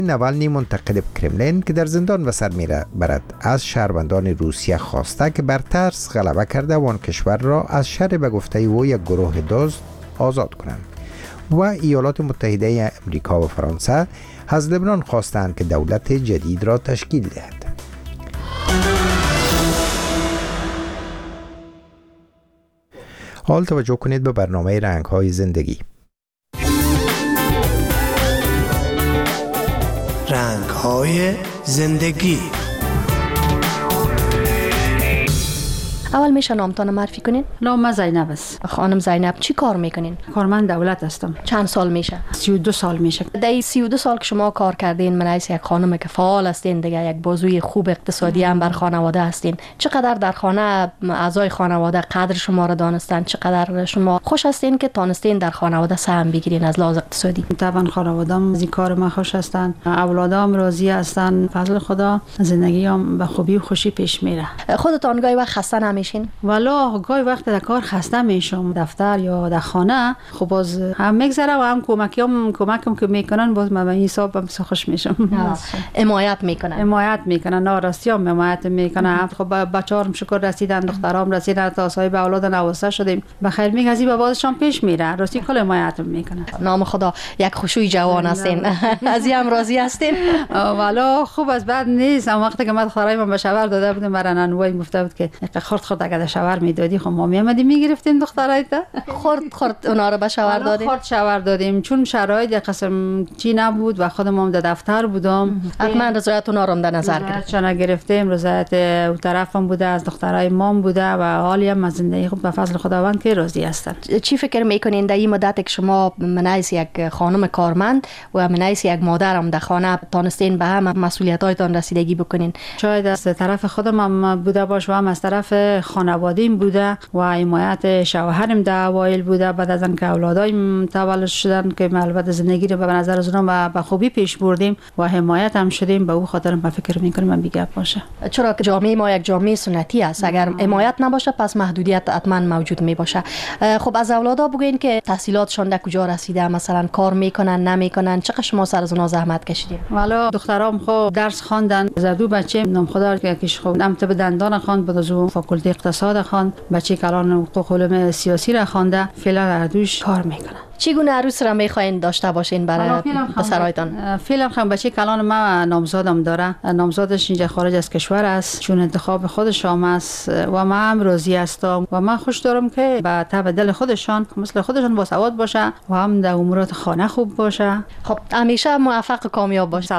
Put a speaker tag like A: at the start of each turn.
A: نوالنی منتقد کرملین که در زندان به سر میبرد از شهروندان روسیه خواسته که بر ترس غلبه کرده و آن کشور را از شر به گفته او یک گروه دزد آزاد کنند و ایالات متحده امریکا و فرانسه از لبنان خواستند که دولت جدید را تشکیل دهد. حال توجه کنید به برنامه رنگ‌های زندگی.
B: رنگ‌های زندگی.
C: اول میشه نامتان معرفی کنین؟
D: نام زینب است.
C: خانم زینب چی کار میکنین؟
D: کارمند دولت هستم.
C: چند سال میشه؟
D: 32 سال میشه.
C: در این 32 سال که شما کار کردین، من از یک خانم که فعال هستین دیگه، یک بازوی خوب اقتصادی هم بر خانواده هستین، چقدر در خانه اعضای خانواده قدر شما را دانستن؟ چقدر شما خوش هستین که تانستین در خانواده سهم بگیرین از لحاظ اقتصادی؟
D: طبعا خانواده‌ام از این کار ما خوش هستن، اولادام راضی هستن، فضل خدا زندگیام به خوبی و خوشی پیش میره.
C: خودتان گاهی وقت خسته نمیشین؟
D: والا گاهی وقت در کار خسته میشم، دفتر یا در خانه، خب باز هم میگذره و هم کمکم که میکنن، باز من به این حساب هم خوش میشم.
C: حمایت
D: میکنن ناراستیام حمایت میکنن. خب بچه‌هام شکر رسیدن، دخترام رسیدن، تا صاحب اولاد نواسته شدیم، بخیر میگذی و بازشان پیش میره، راستی کل حمایت میکنن.
C: نام خدا یک خوشوی جوان هستین. از این هم راضی هستین؟
D: والا خوب از بد نیست. اون وقتی که من خرای من به شوهر داده بودم، برای نانوای گفته بود که خورد اگر شوهر میدادی، خب ما میامدیم میگرفتیم دخترایت.
C: خورد اونا رو به شوهر دادیم.
D: خورد شوهر دادیم چون شرایط قسم چی نبود و خودم در دفتر بودم.
C: حتما رضایت اونا رو در نظر گرفتیم.
D: چون گرفتیم رضایت اون طرفم بوده، از دخترای مام بوده و حالی هم از زندگی خود به فضل خداوند که راضی هستن.
C: چی فکر میکنین در این مدت که شما منایس یک خانم کارمند و منایس یک مادر هم در خانه تانستین به هم مسئولیت‌هایتان رسیدگی بکنین؟
D: شاید از طرف خودم هم بوده باشه و هم از طرف خانوادیم بوده و حمایت شوهرم در اوایل بوده. بعد از اینکه اولادایم تولد شدن که البته زندگی رو به نظر از اونها به خوبی پیش بردیم و حمایت هم شدیم، به اون خاطر من فکر میکنم من بیگه باشه.
C: چرا که جامعه ما یک جامعه سنتی است، اگر حمایت نباشه پس محدودیت حتما موجود می باشه. خب از اولادا بگین که تحصیلاتشان در کجا رسیده، مثلا کار میکنن نمیکنن، چقدر شما سر از اونها زحمت کشیدین؟
D: والا دخترام خب درس خواندن، زدو بچه نام خدا که خب نم طب دندان خواند، بعد از اون فاکولته اقتصاد خواند، بچه کلان حقوق علوم سیاسی را خوانده، فعلا اردوش کار میکنه.
C: چگونه عروس را میخواین داشته باشین برای پسرایتان؟
D: فعلا خب بچه کلان ما نامزادم داره، نامزادش اینجا خارج از کشور است، چون انتخاب خودش هم است و ما هم راضی هستم و من خوش دارم که به تبع دل خودشان مثل خودشان با سواد باشه و هم در امورات خانه خوب باشه.
C: خب همیشه موفق و کامیاب باشه.